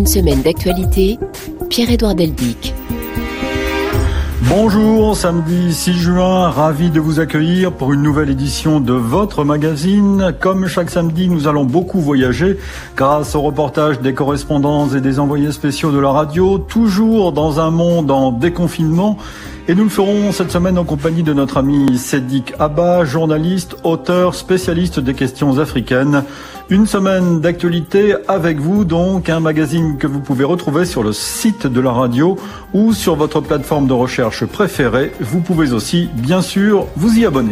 semaine d'actualité, Pierre-Édouard Deldic. Bonjour, samedi 6 juin, ravi de vous accueillir pour une nouvelle édition de votre magazine. Comme chaque samedi, nous allons beaucoup voyager grâce aux reportages des correspondants et des envoyés spéciaux de la radio, toujours dans un monde en déconfinement. Et nous le ferons cette semaine en compagnie de notre ami Sédic Abba, journaliste, auteur, spécialiste des questions africaines. Une semaine d'actualité avec vous, donc un magazine que vous pouvez retrouver sur le site de la radio ou sur votre plateforme de recherche préférée. Vous pouvez aussi, bien sûr, vous y abonner.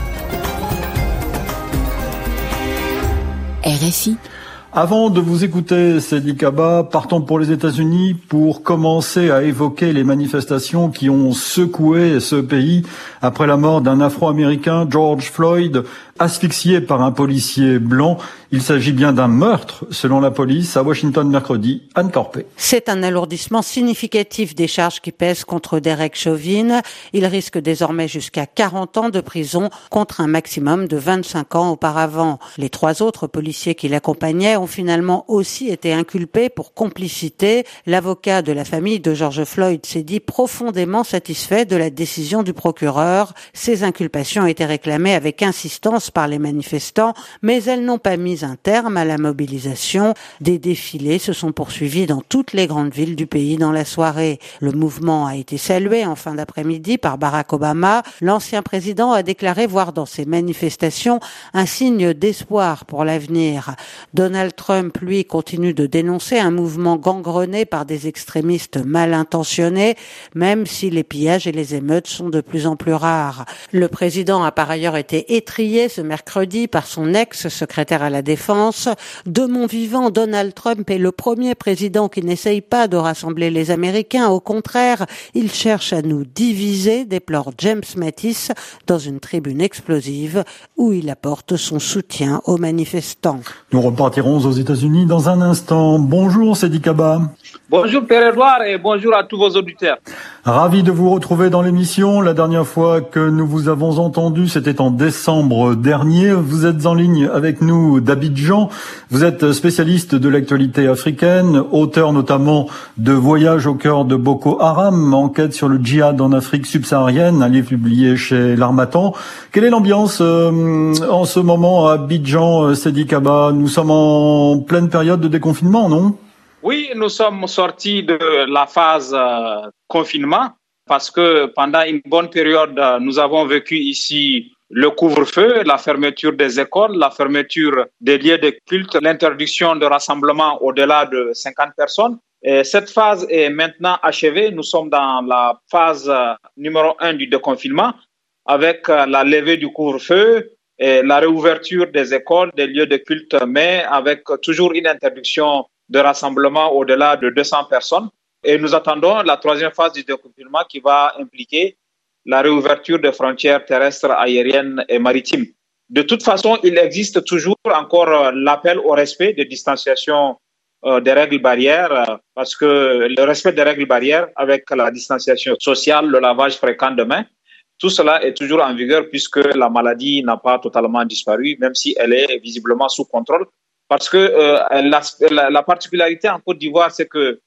RFI. Avant de vous écouter, Sédic Abba, partons pour les États-Unis pour commencer à évoquer les manifestations qui ont secoué ce pays après la mort d'un Afro-Américain, George Floyd, asphyxié par un policier blanc. Il s'agit bien d'un meurtre, selon la police, à Washington mercredi. Anne Corpé. C'est un alourdissement significatif des charges qui pèsent contre Derek Chauvin. Il risque désormais jusqu'à 40 ans de prison contre un maximum de 25 ans auparavant. Les 3 autres policiers qui l'accompagnaient ont finalement aussi été inculpés pour complicité. L'avocat de la famille de George Floyd s'est dit profondément satisfait de la décision du procureur. Ces inculpations ont été réclamées avec insistance par les manifestants, mais elles n'ont pas mis un terme à la mobilisation. Des défilés se sont poursuivis dans toutes les grandes villes du pays dans la soirée. Le mouvement a été salué en fin d'après-midi par Barack Obama. L'ancien président a déclaré voir dans ces manifestations un signe d'espoir pour l'avenir. Donald Trump, lui, continue de dénoncer un mouvement gangrené par des extrémistes mal intentionnés, même si les pillages et les émeutes sont de plus en plus rares. Le président a par ailleurs été étrillé ce mercredi par son ex-secrétaire à la Défense. De mon vivant, Donald Trump est le premier président qui n'essaye pas de rassembler les Américains. Au contraire, il cherche à nous diviser, déplore James Mattis dans une tribune explosive où il apporte son soutien aux manifestants. Nous repartirons aux États-Unis dans un instant. Bonjour Sédic Abba. Bonjour Pierre-Édouard et bonjour à tous vos auditeurs. Ravi de vous retrouver dans l'émission. La dernière fois que nous vous avons entendu, c'était en décembre dernier. Vous êtes en ligne avec nous d'Abidjan. Vous êtes spécialiste de l'actualité africaine, auteur notamment de Voyage au cœur de Boko Haram, enquête sur le djihad en Afrique subsaharienne, un livre publié chez l'Harmattan. Quelle est l'ambiance en ce moment à Abidjan, Sédic Abba? Nous sommes en pleine période de déconfinement, non? Oui, nous sommes sortis de la phase confinement parce que pendant une bonne période, nous avons vécu ici le couvre-feu, la fermeture des écoles, la fermeture des lieux de culte, l'interdiction de rassemblement au-delà de 50 personnes. Et cette phase est maintenant achevée. Nous sommes dans la phase numéro 1 du déconfinement avec la levée du couvre-feu et la réouverture des écoles, des lieux de culte, mais avec toujours une interdiction de rassemblement au-delà de 200 personnes. Et nous attendons la 3e phase du déconfinement qui va impliquer la réouverture des frontières terrestres, aériennes et maritimes. De toute façon, il existe toujours encore l'appel au respect des distanciations des règles barrières, parce que le respect des règles barrières avec la distanciation sociale, le lavage fréquent de mains, tout cela est toujours en vigueur puisque la maladie n'a pas totalement disparu, même si elle est visiblement sous contrôle. Parce que la particularité en Côte d'Ivoire, c'est que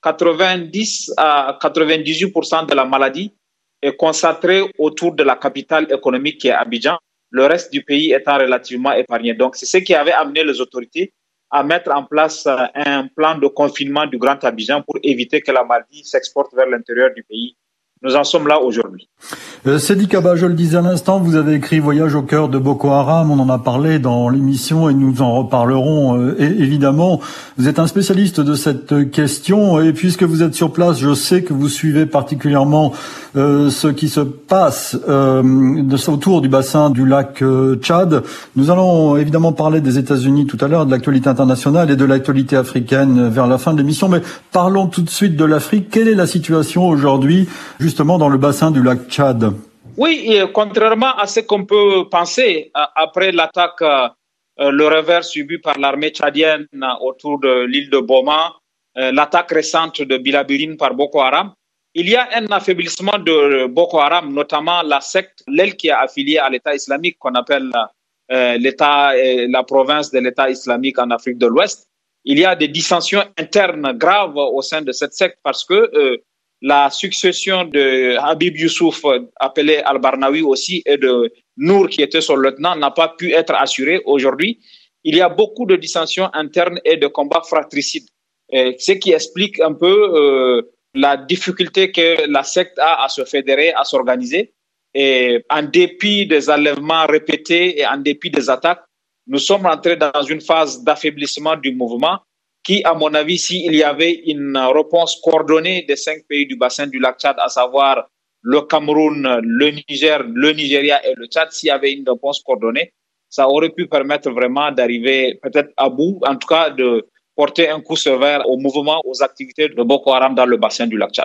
90 à 98% de la maladie est concentrée autour de la capitale économique qui est Abidjan, le reste du pays étant relativement épargné. Donc, c'est ce qui avait amené les autorités à mettre en place un plan de confinement du Grand Abidjan pour éviter que la maladie s'exporte vers l'intérieur du pays. Nous en sommes là aujourd'hui. Sédic Abba, je le disais à l'instant, vous avez écrit Voyage au cœur de Boko Haram, on en a parlé dans l'émission et nous en reparlerons évidemment. Vous êtes un spécialiste de cette question et puisque vous êtes sur place, je sais que vous suivez particulièrement ce qui se passe autour du bassin du lac Tchad. Nous allons évidemment parler des États-Unis tout à l'heure, de l'actualité internationale et de l'actualité africaine vers la fin de l'émission, mais parlons tout de suite de l'Afrique. Quelle est la situation aujourd'hui justement dans le bassin du lac Tchad? Oui, et contrairement à ce qu'on peut penser, après l'attaque, le revers subi par l'armée tchadienne autour de l'île de Boma, l'attaque récente de Bilabirine par Boko Haram, il y a un affaiblissement de Boko Haram, notamment la secte, l'aile qui est affiliée à l'État islamique, qu'on appelle la province de l'État islamique en Afrique de l'Ouest. il y a des dissensions internes graves au sein de cette secte parce que la succession de Habib Youssouf, appelé Al-Barnawi aussi, et de Nour, qui était son lieutenant, n'a pas pu être assurée aujourd'hui. Il y a beaucoup de dissensions internes et de combats fratricides, ce qui explique un peu la difficulté que la secte a à se fédérer, à s'organiser. Et en dépit des enlèvements répétés et en dépit des attaques, nous sommes entrés dans une phase d'affaiblissement du mouvement qui, à mon avis, s'il y avait une réponse coordonnée des 5 pays du bassin du lac Tchad, à savoir le Cameroun, le Niger, le Nigeria et le Tchad, s'il y avait une réponse coordonnée, ça aurait pu permettre vraiment d'arriver peut-être à bout, en tout cas de porter un coup sévère au mouvement, aux activités de Boko Haram dans le bassin du lac Tchad.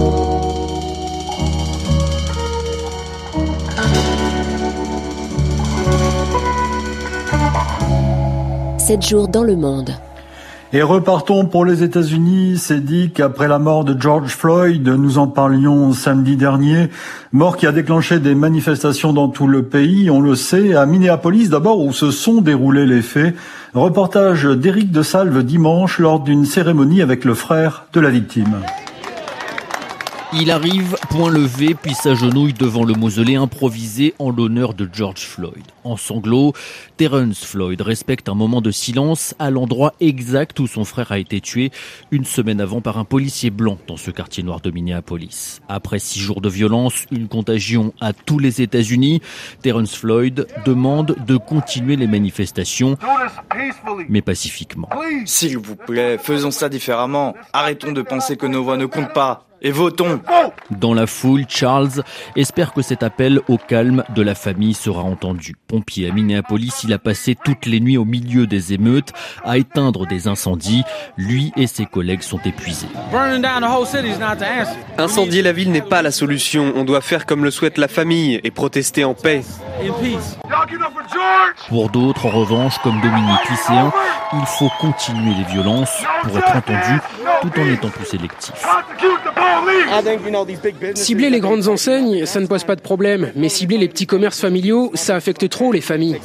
7 jours dans le monde. Et repartons pour les États-Unis. C'est dit qu'après la mort de George Floyd, nous en parlions samedi dernier, mort qui a déclenché des manifestations dans tout le pays, on le sait, à Minneapolis d'abord où se sont déroulés les faits. Reportage d'Éric de Salve dimanche lors d'une cérémonie avec le frère de la victime. Il arrive, point levé, puis s'agenouille devant le mausolée improvisé en l'honneur de George Floyd. En sanglots, Terrence Floyd respecte un moment de silence à l'endroit exact où son frère a été tué une semaine avant par un policier blanc dans ce quartier noir de Minneapolis. Après 6 jours de violence, une contagion à tous les États-Unis, Terrence Floyd demande de continuer les manifestations, mais pacifiquement. S'il vous plaît, faisons ça différemment. Arrêtons de penser que nos voix ne comptent pas. Et votons. Dans la foule, Charles espère que cet appel au calme de la famille sera entendu. Pompier à Minneapolis, il a passé toutes les nuits au milieu des émeutes à éteindre des incendies. Lui et ses collègues sont épuisés. Incendier la ville n'est pas la solution. On doit faire comme le souhaite la famille et protester en paix. Pour d'autres, en revanche, comme Dominique, lycéen, il faut continuer les violences pour être entendu tout en étant plus sélectif. Cibler les grandes enseignes, ça ne pose pas de problème. Mais cibler les petits commerces familiaux, ça affecte trop les familles.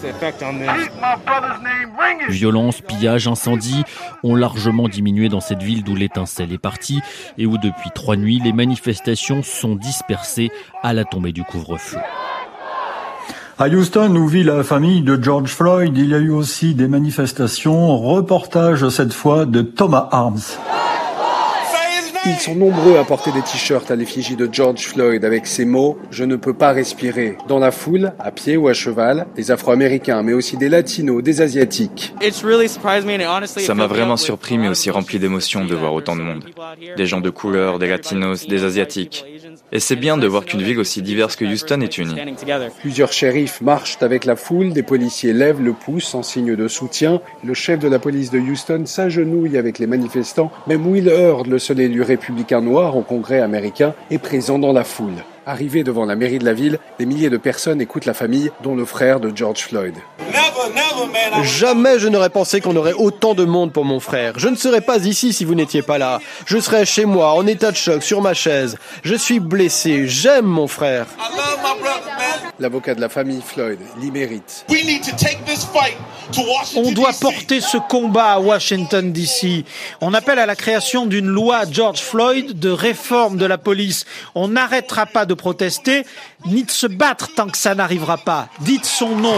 Violence, pillage, incendie ont largement diminué dans cette ville d'où l'étincelle est partie et où depuis 3 nuits, les manifestations sont dispersées à la tombée du couvre-feu. À Houston, où vit la famille de George Floyd, il y a eu aussi des manifestations. Reportage cette fois de Thomas Arms. Ils sont nombreux à porter des t-shirts à l'effigie de George Floyd avec ces mots « Je ne peux pas respirer ». Dans la foule, à pied ou à cheval, des Afro-Américains, mais aussi des Latinos, des Asiatiques. Ça m'a vraiment surpris, mais aussi rempli d'émotions de voir autant de monde. Des gens de couleur, des Latinos, des Asiatiques. Et c'est bien de voir qu'une ville aussi diverse que Houston est unie. Plusieurs shérifs marchent avec la foule, des policiers lèvent le pouce en signe de soutien. Le chef de la police de Houston s'agenouille avec les manifestants, même Will Hurd, le seul élu républicain noir au Congrès américain, est présent dans la foule. Arrivé devant la mairie de la ville, des milliers de personnes écoutent la famille, dont le frère de George Floyd. Jamais je n'aurais pensé qu'on aurait autant de monde pour mon frère. Je ne serais pas ici si vous n'étiez pas là. Je serais chez moi, en état de choc, sur ma chaise. Je suis blessé, j'aime mon frère. L'avocat de la famille Floyd l'y mérite. On doit porter ce combat à Washington, D.C. On appelle à la création d'une loi George Floyd de réforme de la police. On n'arrêtera pas de protester, ni de se battre tant que ça n'arrivera pas. Dites son nom.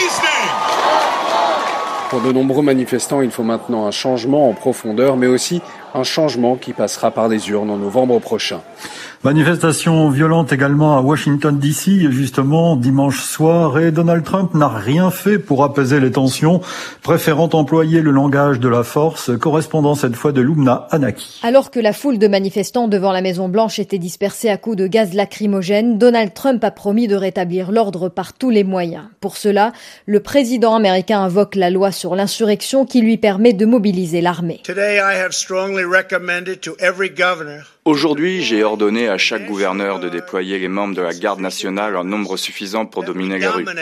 Pour de nombreux manifestants, il faut maintenant un changement en profondeur, mais aussi un changement qui passera par les urnes en novembre prochain. Manifestation violente également à Washington DC, justement, dimanche soir, et Donald Trump n'a rien fait pour apaiser les tensions, préférant employer le langage de la force, correspondant cette fois de Lumna Anaki. Alors que la foule de manifestants devant la Maison-Blanche était dispersée à coups de gaz lacrymogène, Donald Trump a promis de rétablir l'ordre par tous les moyens. Pour cela, le président américain invoque la loi sur l'insurrection qui lui permet de mobiliser l'armée. Aujourd'hui, j'ai ordonné à chaque gouverneur de déployer les membres de la garde nationale en nombre suffisant pour dominer les rues.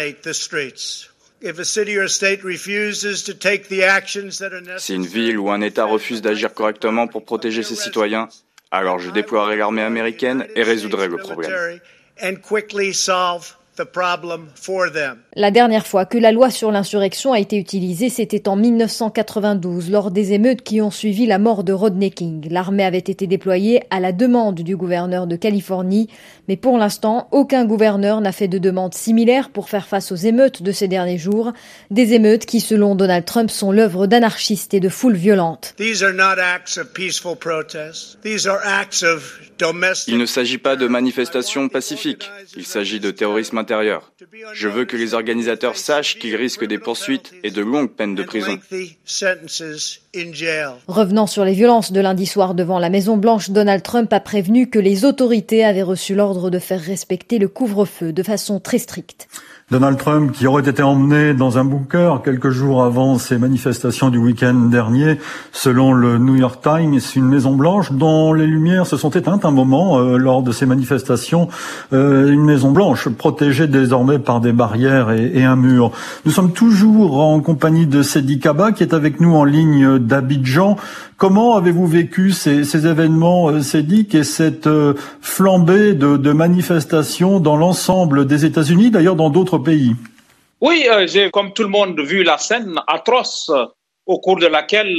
Si une ville ou un État refuse d'agir correctement pour protéger ses citoyens, alors je déploierai l'armée américaine et résoudrai le problème. La dernière fois que la loi sur l'insurrection a été utilisée, c'était en 1992, lors des émeutes qui ont suivi la mort de Rodney King. L'armée avait été déployée à la demande du gouverneur de Californie, mais pour l'instant, aucun gouverneur n'a fait de demande similaire pour faire face aux émeutes de ces derniers jours. Des émeutes qui, selon Donald Trump, sont l'œuvre d'anarchistes et de foules violentes. Il ne s'agit pas de manifestations pacifiques, il s'agit de terrorisme intérieur. Je veux que les organisateurs sachent qu'ils risquent des poursuites et de longues peines de prison. Revenant sur les violences de lundi soir devant la Maison-Blanche, Donald Trump a prévenu que les autorités avaient reçu l'ordre de faire respecter le couvre-feu de façon très stricte. Donald Trump, qui aurait été emmené dans un bunker quelques jours avant ces manifestations du week-end dernier, selon le New York Times, une Maison-Blanche dont les lumières se sont éteintes un moment lors de ces manifestations, une Maison-Blanche protégée désormais par des barrières et un mur. Nous sommes toujours en compagnie de Sedi Kaba, qui est avec nous en ligne d'Abidjan. Comment avez-vous vécu ces événements, Sedi, et cette flambée de manifestations dans l'ensemble des États-Unis, d'ailleurs dans d'autres pays? Oui, j'ai comme tout le monde vu la scène atroce au cours de laquelle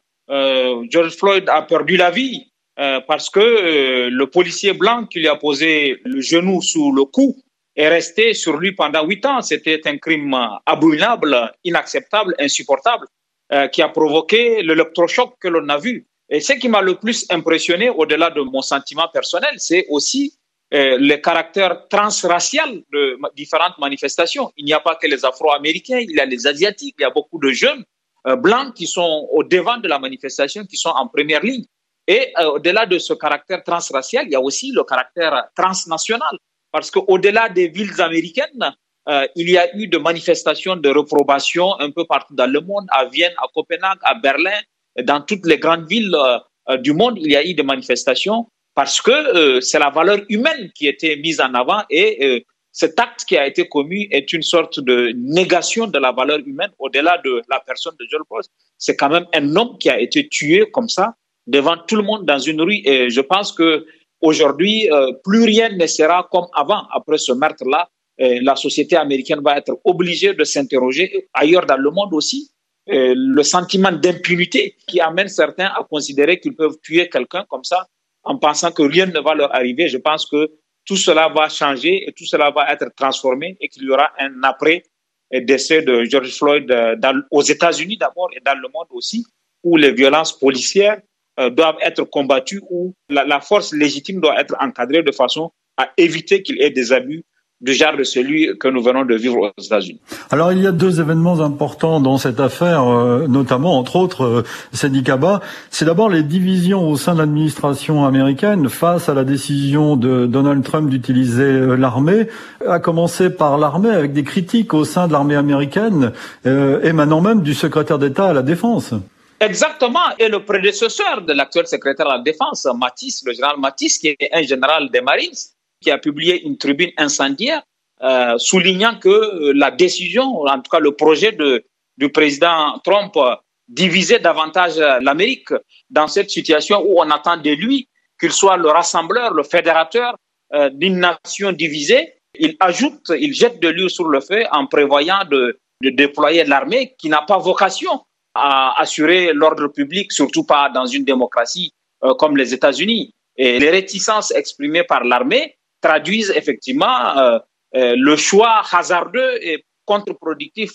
George Floyd a perdu la vie parce que le policier blanc qui lui a posé le genou sous le cou est resté sur lui pendant 8 ans. C'était un crime abominable, inacceptable, insupportable, qui a provoqué l'électrochoc que l'on a vu. Et ce qui m'a le plus impressionné, au-delà de mon sentiment personnel, c'est aussi le caractère transracial de différentes manifestations. Il n'y a pas que les Afro-Américains, il y a les Asiatiques, il y a beaucoup de jeunes blancs qui sont au devant de la manifestation, qui sont en première ligne. Et au-delà de ce caractère transracial, il y a aussi le caractère transnational. Parce qu'au-delà des villes américaines, il y a eu de manifestations de réprobation un peu partout dans le monde, à Vienne, à Copenhague, à Berlin, dans toutes les grandes villes du monde, il y a eu des manifestations parce que c'est la valeur humaine qui était mise en avant et cet acte qui a été commis est une sorte de négation de la valeur humaine au-delà de la personne de George Floyd. C'est quand même un homme qui a été tué comme ça devant tout le monde dans une rue et je pense que aujourd'hui, plus rien ne sera comme avant après ce meurtre-là. La société américaine va être obligée de s'interroger, ailleurs dans le monde aussi, le sentiment d'impunité qui amène certains à considérer qu'ils peuvent tuer quelqu'un comme ça en pensant que rien ne va leur arriver. Je pense que tout cela va changer et tout cela va être transformé et qu'il y aura un après-décès de George Floyd aux États-Unis d'abord et dans le monde aussi, où les violences policières doivent être combattues, où la force légitime doit être encadrée de façon à éviter qu'il y ait des abus du genre de celui que nous venons de vivre aux États-Unis. Alors, il y a 2 événements importants dans cette affaire, notamment, entre autres, Sedi Kaba. C'est d'abord les divisions au sein de l'administration américaine face à la décision de Donald Trump d'utiliser l'armée, à commencer par l'armée avec des critiques au sein de l'armée américaine, émanant même du secrétaire d'État à la Défense. Exactement. Et le prédécesseur de l'actuel secrétaire à la Défense, Mattis, le général Mattis, qui est un général des Marines, qui a publié une tribune incendiaire soulignant que la décision, en tout cas le projet du président Trump divisait davantage l'Amérique dans cette situation où on attend de lui qu'il soit le rassembleur, le fédérateur d'une nation divisée. Il ajoute, il jette de l'huile sur le feu en prévoyant de déployer l'armée qui n'a pas vocation à assurer l'ordre public, surtout pas dans une démocratie comme les États-Unis. Et les réticences exprimées par l'armée traduisent effectivement le choix hasardeux et contre-productif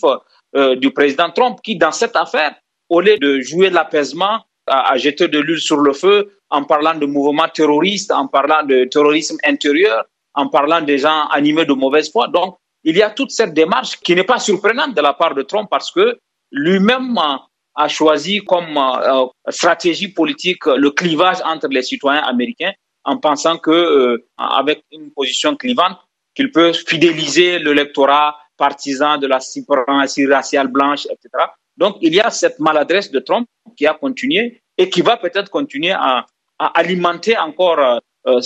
du président Trump qui, dans cette affaire, au lieu de jouer l'apaisement, a jeté de l'huile sur le feu en parlant de mouvements terroristes, en parlant de terrorisme intérieur, en parlant des gens animés de mauvaise foi. Donc, il y a toute cette démarche qui n'est pas surprenante de la part de Trump parce que lui-même a choisi comme stratégie politique le clivage entre les citoyens américains en pensant que avec une position clivante, qu'il peut fidéliser l'électorat partisan de la suprématie raciale blanche, etc. Donc, il y a cette maladresse de Trump qui a continué et qui va peut-être continuer à alimenter encore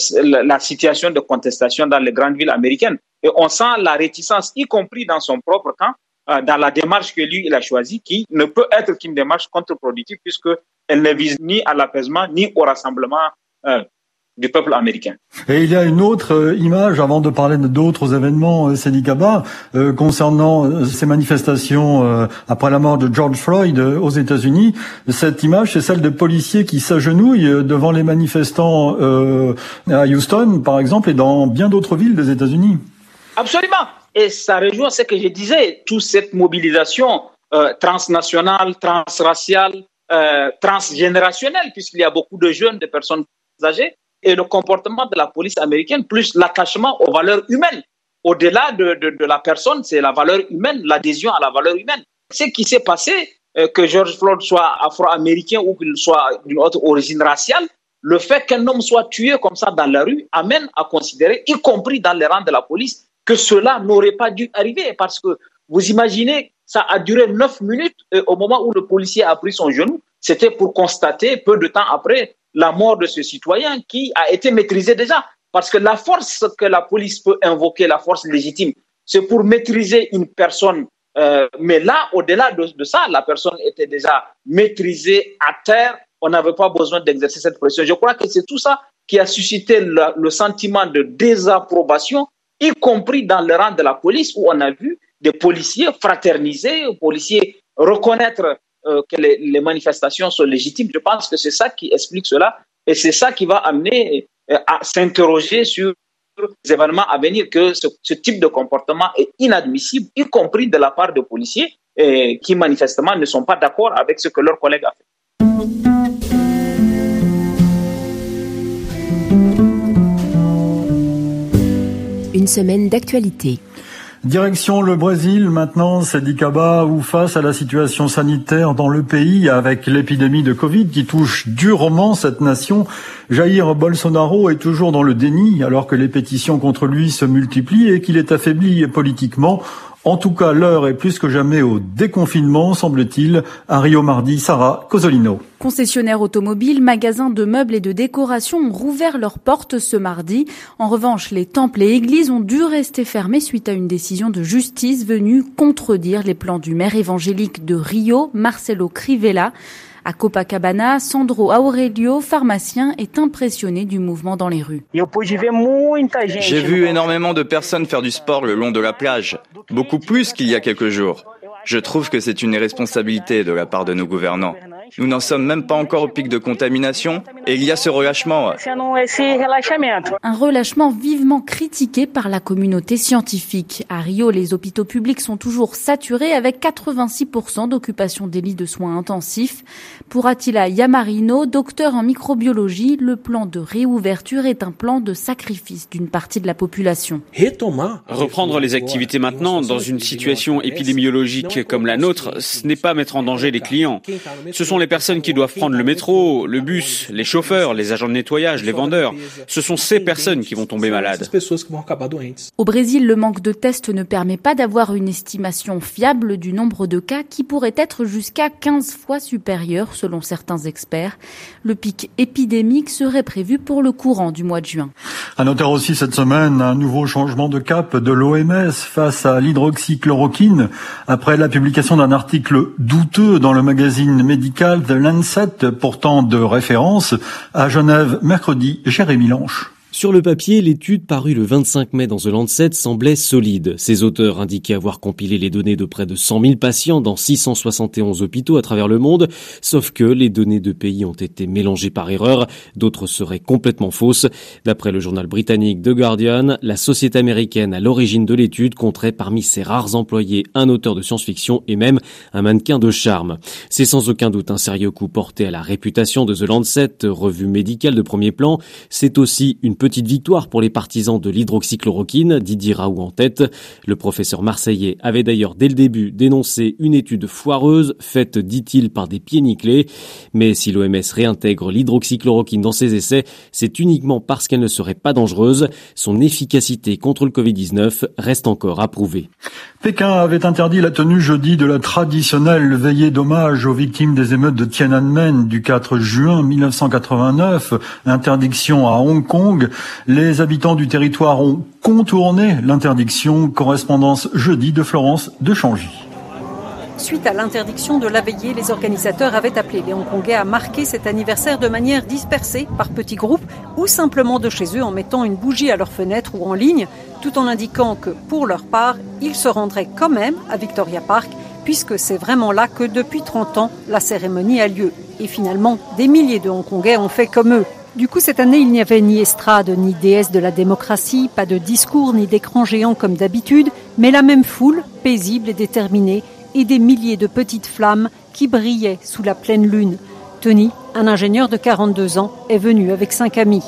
la situation de contestation dans les grandes villes américaines. Et on sent la réticence, y compris dans son propre camp, dans la démarche que lui, il a choisie, qui ne peut être qu'une démarche contre-productive puisqu'elle ne vise ni à l'apaisement, ni au rassemblement du peuple américain. Et il y a une autre image, avant de parler d'autres événements, Seydi Kaba, concernant ces manifestations après la mort de George Floyd aux États-Unis. Cette image, c'est celle de policiers qui s'agenouillent devant les manifestants à Houston, par exemple, et dans bien d'autres villes des États-Unis. Absolument. Et ça rejoint ce que je disais, toute cette mobilisation transnationale, transraciale, transgénérationnelle, puisqu'il y a beaucoup de jeunes, de personnes âgées, et le comportement de la police américaine, plus l'attachement aux valeurs humaines. Au-delà de la personne, c'est la valeur humaine, l'adhésion à la valeur humaine. Ce qui s'est passé, que George Floyd soit afro-américain ou qu'il soit d'une autre origine raciale, le fait qu'un homme soit tué comme ça dans la rue amène à considérer, y compris dans les rangs de la police, que cela n'aurait pas dû arriver. Parce que vous imaginez, ça a duré 9 minutes au moment où le policier a pris son genou. C'était pour constater, peu de temps après, la mort de ce citoyen qui a été maîtrisé déjà. Parce que la force que la police peut invoquer, la force légitime, c'est pour maîtriser une personne. Mais là, au-delà de ça, la personne était déjà maîtrisée à terre. On n'avait pas besoin d'exercer cette pression. Je crois que c'est tout ça qui a suscité le sentiment de désapprobation, y compris dans le rang de la police, où on a vu des policiers fraterniser, des policiers reconnaître que les manifestations sont légitimes. Je pense que c'est ça qui explique cela et c'est ça qui va amener à s'interroger sur les événements à venir, que ce type de comportement est inadmissible, y compris de la part de policiers qui manifestement ne sont pas d'accord avec ce que leurs collègues ont fait. Une semaine d'actualité. Direction le Brésil maintenant, Seydi Kaba, où face à la situation sanitaire dans le pays avec l'épidémie de Covid qui touche durement cette nation, Jair Bolsonaro est toujours dans le déni alors que les pétitions contre lui se multiplient et qu'il est affaibli politiquement. En tout cas, l'heure est plus que jamais au déconfinement, semble-t-il, à Rio mardi. Sarah Cosolino. Concessionnaires automobiles, magasins de meubles et de décoration ont rouvert leurs portes ce mardi. En revanche, les temples et églises ont dû rester fermés suite à une décision de justice venue contredire les plans du maire évangélique de Rio, Marcelo Crivella. À Copacabana, Sandro Aurelio, pharmacien, est impressionné du mouvement dans les rues. J'ai vu énormément de personnes faire du sport le long de la plage, beaucoup plus qu'il y a quelques jours. Je trouve que c'est une irresponsabilité de la part de nos gouvernants. Nous n'en sommes même pas encore au pic de contamination et il y a ce relâchement. Un relâchement vivement critiqué par la communauté scientifique. À Rio, les hôpitaux publics sont toujours saturés avec 86% d'occupation des lits de soins intensifs. Pour Attila Yamarino, docteur en microbiologie, le plan de réouverture est un plan de sacrifice d'une partie de la population. Reprendre les activités maintenant dans une situation épidémiologique comme la nôtre, ce n'est pas mettre en danger les clients. Ce sont les personnes qui doivent prendre le métro, le bus, les chauffeurs, les agents de nettoyage, les vendeurs. Ce sont ces personnes qui vont tomber malades. Au Brésil, le manque de tests ne permet pas d'avoir une estimation fiable du nombre de cas qui pourrait être jusqu'à 15 fois supérieur selon certains experts. Le pic épidémique serait prévu pour le courant du mois de juin. À noter aussi cette semaine un nouveau changement de cap de l'OMS face à l'hydroxychloroquine après la publication d'un article douteux dans le magazine médical The Lancet, pourtant de référence. À Genève, mercredi, Jérémy Lanche. Sur le papier, l'étude parue le 25 mai dans The Lancet semblait solide. Ses auteurs indiquaient avoir compilé les données de près de 100 000 patients dans 671 hôpitaux à travers le monde, sauf que les données de pays ont été mélangées par erreur, d'autres seraient complètement fausses. D'après le journal britannique The Guardian, la société américaine à l'origine de l'étude compterait parmi ses rares employés un auteur de science-fiction et même un mannequin de charme. C'est sans aucun doute un sérieux coup porté à la réputation de The Lancet, revue médicale de premier plan. C'est aussi une petite victoire pour les partisans de l'hydroxychloroquine, Didier Raoult en tête. Le professeur marseillais avait d'ailleurs dès le début dénoncé une étude foireuse, faite, dit-il, par des pieds nickelés. Mais si l'OMS réintègre l'hydroxychloroquine dans ses essais, c'est uniquement parce qu'elle ne serait pas dangereuse. Son efficacité contre le Covid-19 reste encore à prouver. Pékin avait interdit la tenue jeudi de la traditionnelle veillée d'hommage aux victimes des émeutes de Tiananmen du 4 juin 1989. Interdiction à Hong Kong. Les habitants du territoire ont contourné l'interdiction. Correspondance jeudi de Florence de Changy. Suite à l'interdiction de la veillée, les organisateurs avaient appelé les Hongkongais à marquer cet anniversaire de manière dispersée, par petits groupes, ou simplement de chez eux en mettant une bougie à leur fenêtre ou en ligne, tout en indiquant que, pour leur part, ils se rendraient quand même à Victoria Park, puisque c'est vraiment là que, depuis 30 ans, la cérémonie a lieu. Et finalement, des milliers de Hongkongais ont fait comme eux. Du coup, cette année, il n'y avait ni estrade, ni déesse de la démocratie, pas de discours, ni d'écran géant comme d'habitude, mais la même foule, paisible et déterminée, et des milliers de petites flammes qui brillaient sous la pleine lune. Tony, un ingénieur de 42 ans, est venu avec 5 amis.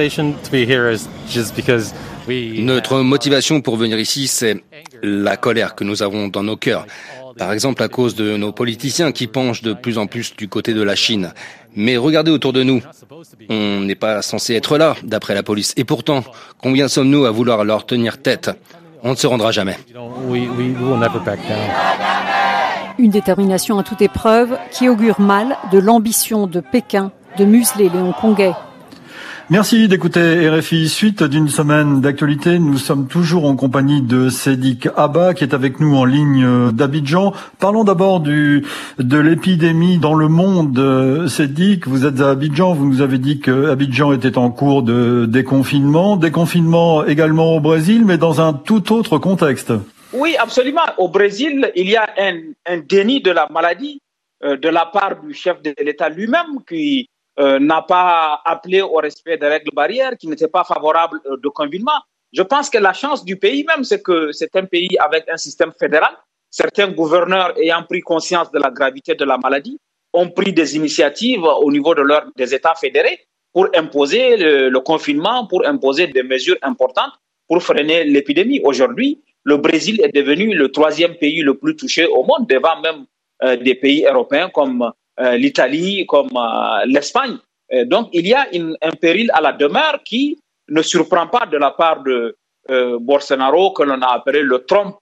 Notre motivation pour venir ici, c'est la colère que nous avons dans nos cœurs. Par exemple, à cause de nos politiciens qui penchent de plus en plus du côté de la Chine. Mais regardez autour de nous. On n'est pas censé être là, d'après la police. Et pourtant, combien sommes-nous à vouloir leur tenir tête ? On ne se rendra jamais. Une détermination à toute épreuve qui augure mal de l'ambition de Pékin de museler les Hongkongais. Merci d'écouter RFI. Suite d'une semaine d'actualité, nous sommes toujours en compagnie de Sédic Abba qui est avec nous en ligne d'Abidjan. Parlons d'abord de l'épidémie dans le monde. Sédic, vous êtes à Abidjan, vous nous avez dit que Abidjan était en cours de déconfinement également au Brésil, mais dans un tout autre contexte. Oui, absolument. Au Brésil, il y a un déni de la maladie de la part du chef de l'État lui-même qui n'a pas appelé au respect des règles barrières, qui n'était pas favorable de confinement. Je pense que la chance du pays même, c'est que c'est un pays avec un système fédéral. Certains gouverneurs ayant pris conscience de la gravité de la maladie ont pris des initiatives au niveau des États fédérés pour imposer le confinement, pour imposer des mesures importantes pour freiner l'épidémie. Aujourd'hui, le Brésil est devenu le 3e pays le plus touché au monde, devant même des pays européens comme l'Italie, comme l'Espagne. Donc, il y a un péril à la demeure qui ne surprend pas de la part de Bolsonaro, que l'on a appelé le Trump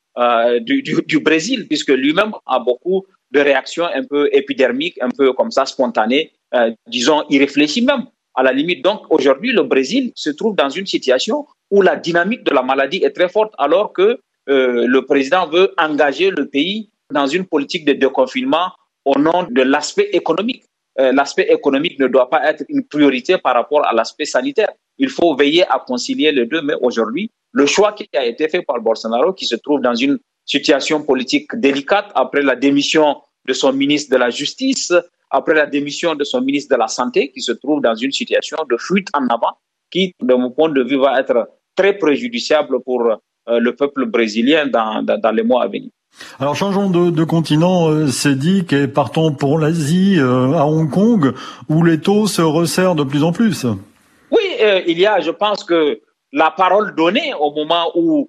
du Brésil, puisque lui-même a beaucoup de réactions un peu épidermiques, un peu comme ça, spontanées, disons irréfléchies même, à la limite. Donc, aujourd'hui, le Brésil se trouve dans une situation où la dynamique de la maladie est très forte, alors que le président veut engager le pays dans une politique de déconfinement au nom de l'aspect économique. L'aspect économique ne doit pas être une priorité par rapport à l'aspect sanitaire. Il faut veiller à concilier les deux, mais aujourd'hui, le choix qui a été fait par Bolsonaro, qui se trouve dans une situation politique délicate après la démission de son ministre de la Justice, après la démission de son ministre de la Santé, qui se trouve dans une situation de fuite en avant, qui, de mon point de vue, va être très préjudiciable pour le peuple brésilien dans les mois à venir. Alors changeons de continent, Sédic, et partons pour l'Asie, à Hong Kong, où les taux se resserrent de plus en plus. Oui, je pense que la parole donnée au moment où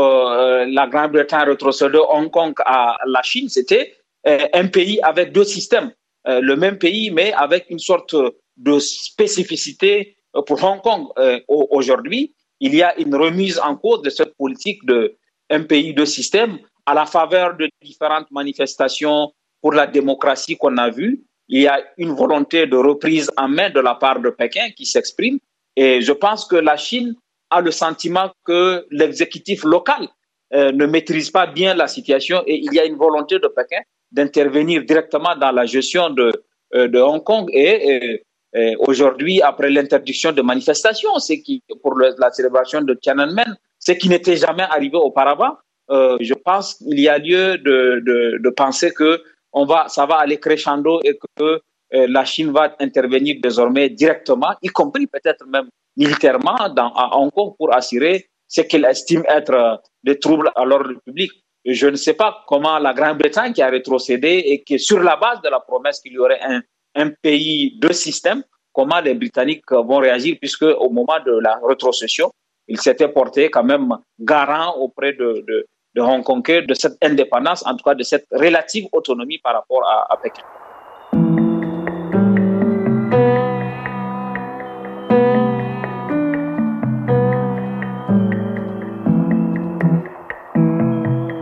la Grande-Bretagne retrocédait Hong Kong à la Chine, c'était un pays avec 2 systèmes. Le même pays, mais avec une sorte de spécificité pour Hong Kong. Aujourd'hui, il y a une remise en cause de cette politique de un pays, 2 systèmes, à la faveur de différentes manifestations pour la démocratie qu'on a vues. Il y a une volonté de reprise en main de la part de Pékin qui s'exprime. Et je pense que la Chine a le sentiment que l'exécutif local ne maîtrise pas bien la situation, et il y a une volonté de Pékin d'intervenir directement dans la gestion de Hong Kong. Et aujourd'hui, après l'interdiction de manifestations, pour la célébration de Tiananmen, ce qui n'était jamais arrivé auparavant, je pense qu'il y a lieu de penser que ça va aller crescendo et que la Chine va intervenir désormais directement, y compris peut-être même militairement à Hong Kong, pour assurer ce qu'elle estime être des troubles à l'ordre public. Je ne sais pas comment la Grande-Bretagne, qui a rétrocédé et qui est sur la base de la promesse qu'il y aurait un pays, 2 systèmes, comment les Britanniques vont réagir, puisque au moment de la rétrocession, ils s'étaient portés quand même garants auprès de Hong Kong, de cette indépendance, en tout cas de cette relative autonomie par rapport à Pékin.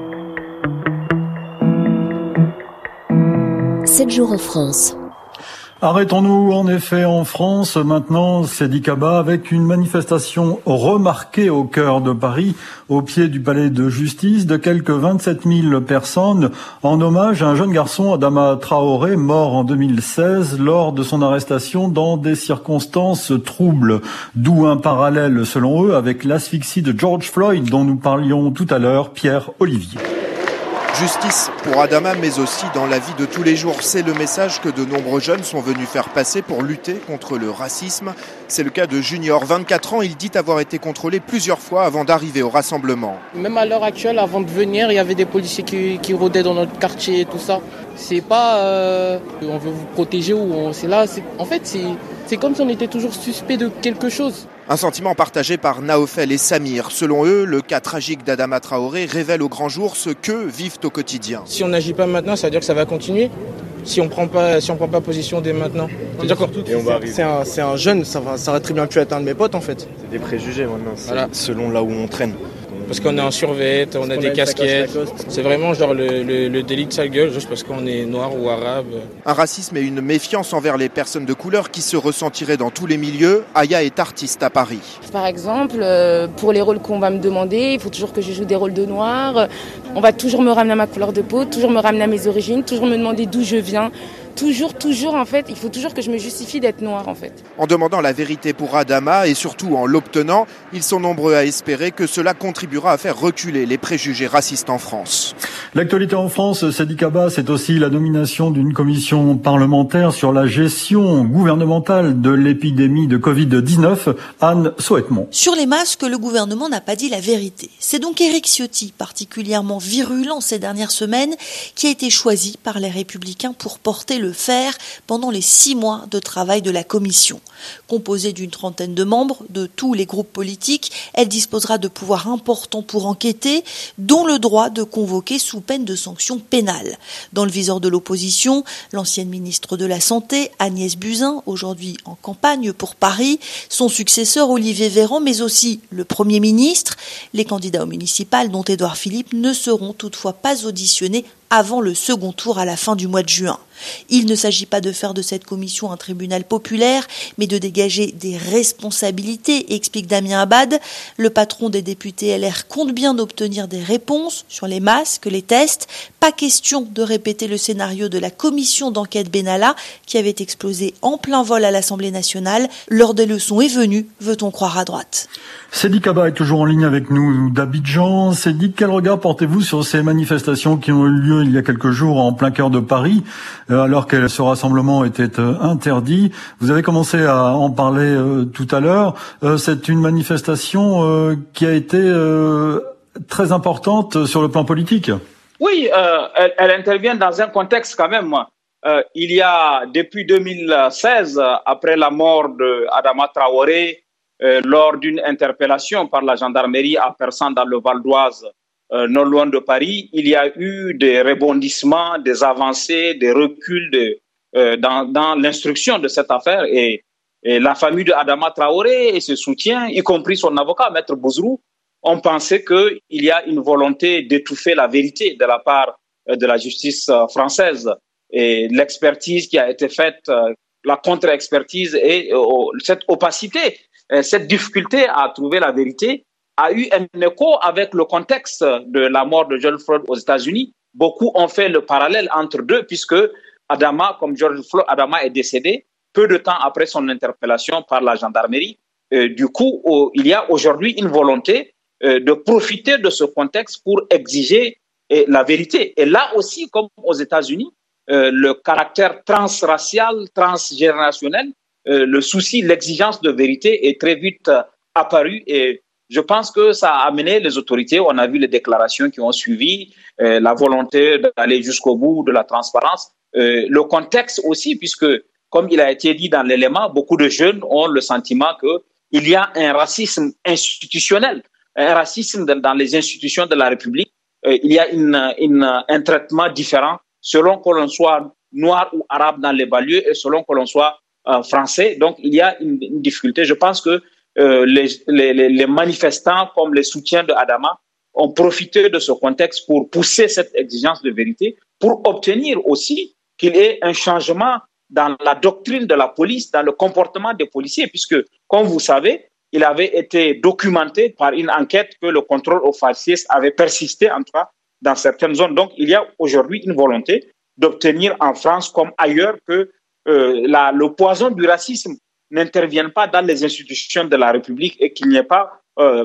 « 7 jours en France ». Arrêtons-nous en effet en France maintenant, Sedi Kaba, avec une manifestation remarquée au cœur de Paris, au pied du palais de justice, de quelques 27 000 personnes, en hommage à un jeune garçon, Adama Traoré, mort en 2016 lors de son arrestation dans des circonstances troubles. D'où un parallèle, selon eux, avec l'asphyxie de George Floyd dont nous parlions tout à l'heure, Pierre Olivier. Justice pour Adama, mais aussi dans la vie de tous les jours. C'est le message que de nombreux jeunes sont venus faire passer pour lutter contre le racisme. C'est le cas de Junior, 24 ans. Il dit avoir été contrôlé plusieurs fois avant d'arriver au rassemblement. Même à l'heure actuelle, avant de venir, il y avait des policiers qui rôdaient dans notre quartier et tout ça. C'est pas on veut vous protéger ou c'est là. En fait, c'est comme si on était toujours suspect de quelque chose. Un sentiment partagé par Naofel et Samir. Selon eux, le cas tragique d'Adama Traoré révèle au grand jour ce qu'eux vivent au quotidien. Si on n'agit pas maintenant, ça veut dire que ça va continuer. Si on prend pas position dès maintenant. C'est un jeune, ça aurait très bien pu être un de mes potes en fait. C'est des préjugés maintenant, voilà. Selon là où on traîne. Parce qu'on est en survêt, on a des casquettes. C'est vraiment genre le délit de sale gueule, juste parce qu'on est noir ou arabe. Un racisme et une méfiance envers les personnes de couleur qui se ressentiraient dans tous les milieux. Aya est artiste à Paris. Par exemple, pour les rôles qu'on va me demander, il faut toujours que je joue des rôles de noir. On va toujours me ramener à ma couleur de peau, toujours me ramener à mes origines, toujours me demander d'où je viens. Toujours, en fait, il faut toujours que je me justifie d'être noire, en fait. En demandant la vérité pour Adama et surtout en l'obtenant, ils sont nombreux à espérer que cela contribuera à faire reculer les préjugés racistes en France. L'actualité en France, Sedi Kaba, c'est aussi la nomination d'une commission parlementaire sur la gestion gouvernementale de l'épidémie de Covid-19. Anne Souhaitemont. Sur les masques, le gouvernement n'a pas dit la vérité. C'est donc Éric Ciotti, particulièrement virulent ces dernières semaines, qui a été choisi par les Républicains pour porter le faire pendant les 6 mois de travail de la commission. Composée d'une 30aine de membres de tous les groupes politiques, elle disposera de pouvoirs importants pour enquêter, dont le droit de convoquer sous peine de sanctions pénales. Dans le viseur de l'opposition, l'ancienne ministre de la Santé, Agnès Buzyn, aujourd'hui en campagne pour Paris, son successeur Olivier Véran, mais aussi le Premier ministre. Les candidats aux municipales, dont Édouard Philippe, ne seront toutefois pas auditionnés avant le second tour à la fin du mois de juin. Il ne s'agit pas de faire de cette commission un tribunal populaire, mais de dégager des responsabilités, explique Damien Abad. Le patron des députés LR compte bien d'obtenir des réponses sur les masques, les tests. Pas question de répéter le scénario de la commission d'enquête Benalla qui avait explosé en plein vol à l'Assemblée nationale. L'heure des leçons est venue, veut-on croire à droite. Sedi Kaba est toujours en ligne avec nous d'Abidjan. Sedi, quel regard portez-vous sur ces manifestations qui ont eu lieu il y a quelques jours en plein cœur de Paris, alors que ce rassemblement était interdit? Vous avez commencé à en parler tout à l'heure. C'est une manifestation qui a été très importante sur le plan politique. Oui, elle intervient dans un contexte quand même. Il y a depuis 2016, après la mort d'Adama Traoré, lors d'une interpellation par la gendarmerie à Persan dans le Val d'Oise, non loin de Paris, il y a eu des rebondissements, des avancées, des reculs dans l'instruction de cette affaire. Et la famille d'Adama Traoré et ses soutiens, y compris son avocat, Maître Bouzrou, ont pensé qu'il y a une volonté d'étouffer la vérité de la part de la justice française. Et l'expertise qui a été faite, la contre-expertise et cette opacité, cette difficulté à trouver la vérité a eu un écho avec le contexte de la mort de George Floyd aux États-Unis. Beaucoup ont fait le parallèle entre deux puisque Adama, comme George Floyd, Adama est décédé peu de temps après son interpellation par la gendarmerie. Du coup, il y a aujourd'hui une volonté de profiter de ce contexte pour exiger la vérité. Et là aussi, comme aux États-Unis, le caractère transracial, transgénérationnel, le souci, l'exigence de vérité est très vite apparu et je pense que ça a amené les autorités. On a vu les déclarations qui ont suivi, la volonté d'aller jusqu'au bout de la transparence. Le contexte aussi, puisque, comme il a été dit dans l'élément, beaucoup de jeunes ont le sentiment qu'il y a un racisme institutionnel, un racisme dans les institutions de la République. Il y a un traitement différent selon que l'on soit noir ou arabe dans les banlieues et selon que l'on soit français. Donc, il y a une difficulté. Je pense que les manifestants, comme les soutiens de Adama, ont profité de ce contexte pour pousser cette exigence de vérité, pour obtenir aussi qu'il y ait un changement dans la doctrine de la police, dans le comportement des policiers, puisque, comme vous savez, il avait été documenté par une enquête que le contrôle aux faciès avait persisté, en tout cas, dans certaines zones. Donc, il y a aujourd'hui une volonté d'obtenir en France comme ailleurs que le poison du racisme n'intervienne pas dans les institutions de la République et qu'il n'y ait pas,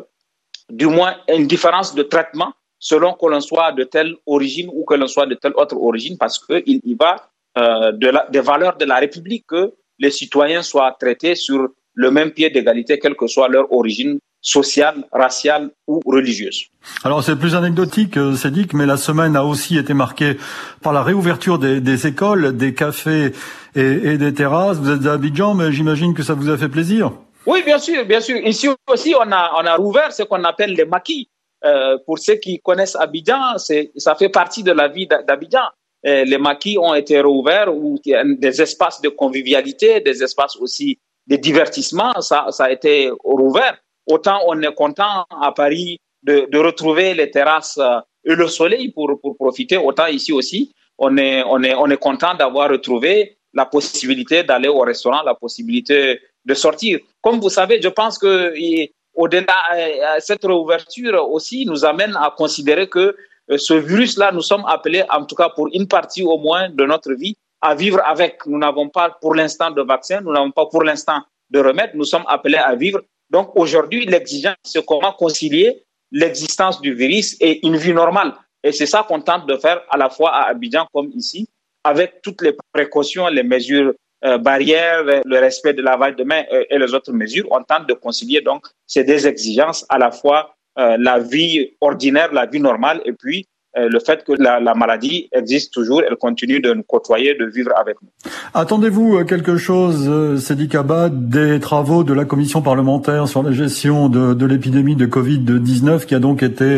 du moins, une différence de traitement selon que l'on soit de telle origine ou que l'on soit de telle autre origine, parce qu'il y va des valeurs de la République que les citoyens soient traités sur le même pied d'égalité, quelle que soit leur origine sociale, raciale ou religieuse. Alors c'est plus anecdotique, Sédic, mais la semaine a aussi été marquée par la réouverture des écoles, des cafés et des terrasses. Vous êtes à Abidjan, mais j'imagine que ça vous a fait plaisir. Oui, bien sûr, bien sûr. Ici aussi, on a rouvert ce qu'on appelle les maquis. Pour ceux qui connaissent Abidjan, ça fait partie de la vie d'Abidjan. Les maquis ont été rouverts, où il y a des espaces de convivialité, des espaces aussi de divertissement, ça a été rouvert. Autant on est content à Paris de retrouver les terrasses et le soleil pour profiter, autant ici aussi, on est content d'avoir retrouvé la possibilité d'aller au restaurant, la possibilité de sortir. Comme vous savez, je pense que au-delà, cette réouverture aussi nous amène à considérer que ce virus-là, nous sommes appelés, en tout cas pour une partie au moins de notre vie, à vivre avec. Nous n'avons pas pour l'instant de vaccin, nous n'avons pas pour l'instant de remède, nous sommes appelés à vivre. Donc aujourd'hui, l'exigence, c'est comment concilier l'existence du virus et une vie normale. Et c'est ça qu'on tente de faire à la fois à Abidjan comme ici, avec toutes les précautions, les mesures barrières, le respect de lavage de mains et les autres mesures. On tente de concilier donc ces deux exigences, à la fois la vie ordinaire, la vie normale, et puis le fait que la maladie existe toujours, elle continue de nous côtoyer, de vivre avec nous. Attendez-vous quelque chose, Sédic Abad, des travaux de la commission parlementaire sur la gestion de l'épidémie de Covid-19 qui a donc été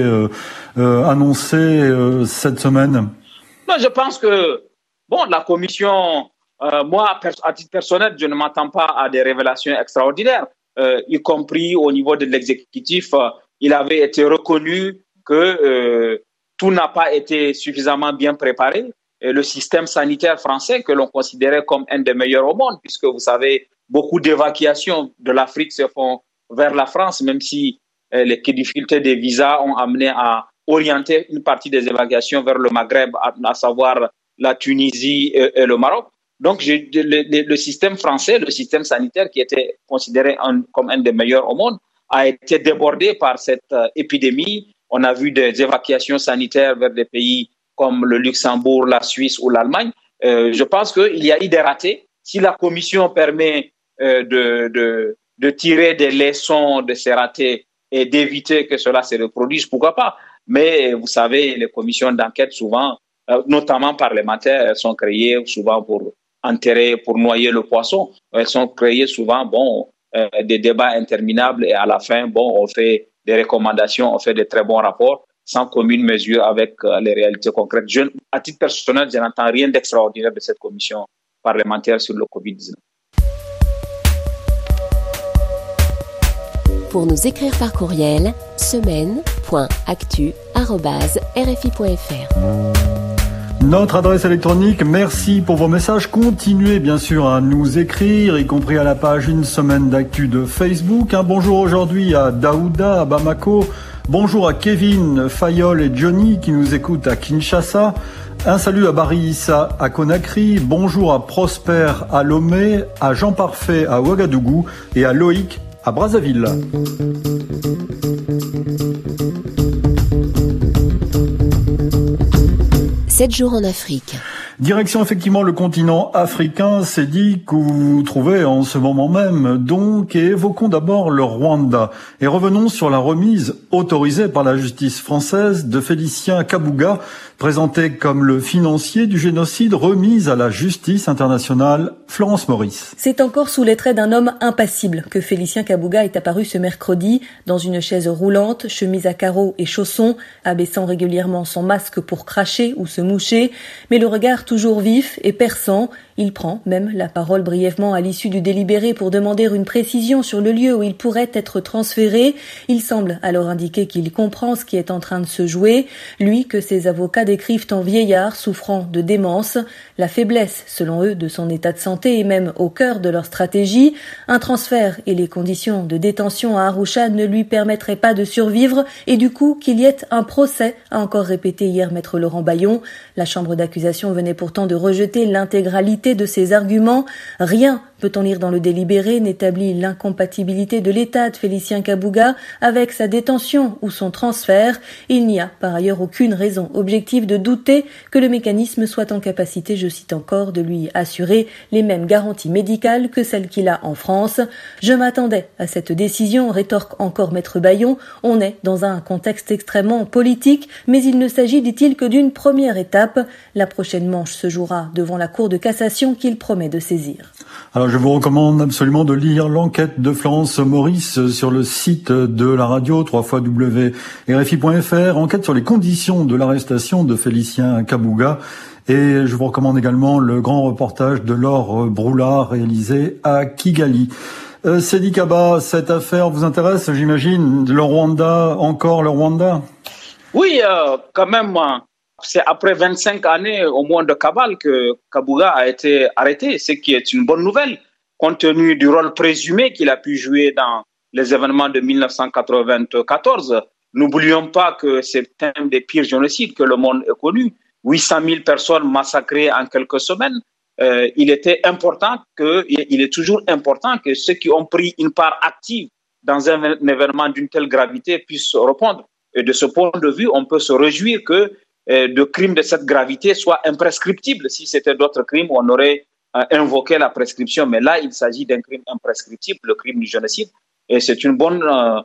annoncée cette semaine? Non, je pense que, la commission, moi, à titre personnel, je ne m'attends pas à des révélations extraordinaires, y compris au niveau de l'exécutif. Il avait été reconnu que tout n'a pas été suffisamment bien préparé. Et le système sanitaire français, que l'on considérait comme un des meilleurs au monde, puisque vous savez, beaucoup d'évacuations de l'Afrique se font vers la France, même si les difficultés des visas ont amené à orienter une partie des évacuations vers le Maghreb, à savoir la Tunisie et le Maroc. Donc, le système français, le système sanitaire qui était considéré comme un des meilleurs au monde, a été débordé par cette épidémie. On a vu des évacuations sanitaires vers des pays comme le Luxembourg, la Suisse ou l'Allemagne. Je pense qu'il y a eu des ratés. Si la Commission permet de tirer des leçons de ces ratés et d'éviter que cela se reproduise, pourquoi pas? Mais vous savez, les commissions d'enquête, souvent, notamment parlementaires, elles sont créées souvent pour enterrer, pour noyer le poisson. Elles sont créées souvent, des débats interminables et à la fin, on fait des recommandations, on fait de très bons rapports sans commune mesure avec les réalités concrètes. À titre personnel, je n'entends rien d'extraordinaire de cette commission parlementaire sur le Covid-19. Pour nous écrire par courriel, semaine.actu@rfi.fr. Notre adresse électronique, merci pour vos messages. Continuez bien sûr à nous écrire, y compris à la page Une Semaine d'Actu de Facebook. Un bonjour aujourd'hui à Daouda, à Bamako. Bonjour à Kevin, Fayol et Johnny qui nous écoutent à Kinshasa. Un salut à Barry Issa à Conakry. Bonjour à Prosper à Lomé, à Jean Parfait à Ouagadougou et à Loïc à Brazzaville. Sept jours en Afrique. Direction effectivement le continent africain, Sédic, où vous vous trouvez en ce moment même. Donc, et évoquons d'abord le Rwanda. Et revenons sur la remise autorisée par la justice française de Félicien Kabuga, présenté comme le financier du génocide, remise à la justice internationale. Florence Maurice. C'est encore sous les traits d'un homme impassible que Félicien Kabuga est apparu ce mercredi, dans une chaise roulante, chemise à carreaux et chaussons, abaissant régulièrement son masque pour cracher ou se moucher, mais le regard regard toujours vif et perçant. Il prend même la parole brièvement à l'issue du délibéré pour demander une précision sur le lieu où il pourrait être transféré. Il semble alors indiquer qu'il comprend ce qui est en train de se jouer, lui que ses avocats décrivent en vieillard souffrant de démence. La faiblesse, selon eux, de son état de santé est même au cœur de leur stratégie. Un transfert et les conditions de détention à Arusha ne lui permettraient pas de survivre et du coup qu'il y ait un procès, a encore répété hier maître Laurent Bayon. La chambre d'accusation venait pourtant de rejeter l'intégralité de ses arguments. Rien, peut-on lire dans le délibéré, n'établit l'incompatibilité de l'état de Félicien Kabuga avec sa détention ou son transfert. Il n'y a par ailleurs aucune raison objective de douter que le mécanisme soit en capacité, je cite encore, de lui assurer les mêmes garanties médicales que celles qu'il a en France. Je m'attendais à cette décision, rétorque encore maître Bayon. On est dans un contexte extrêmement politique, mais il ne s'agit, dit-il, que d'une première étape. La prochaine manche se jouera devant la Cour de cassation qu'il promet de saisir. Alors je vous recommande absolument de lire l'enquête de Florence Maurice sur le site de la radio, www.rfi.fr, enquête sur les conditions de l'arrestation de Félicien Kabuga. Et je vous recommande également le grand reportage de Laure Broulard réalisé à Kigali. Seydi Kaba, cette affaire vous intéresse, j'imagine, le Rwanda, encore le Rwanda? Oui, quand même. C'est après 25 années au moins de cabale que Kabuga a été arrêté, ce qui est une bonne nouvelle, compte tenu du rôle présumé qu'il a pu jouer dans les événements de 1994. N'oublions pas que c'est un des pires génocides que le monde ait connu. 800 000 personnes massacrées en quelques semaines. Il est toujours important que ceux qui ont pris une part active dans un événement d'une telle gravité puissent répondre. Et de ce point de vue, on peut se réjouir que de crimes de cette gravité soient imprescriptibles. Si c'était d'autres crimes, on aurait invoqué la prescription. Mais là, il s'agit d'un crime imprescriptible, le crime du génocide. Et c'est une bonne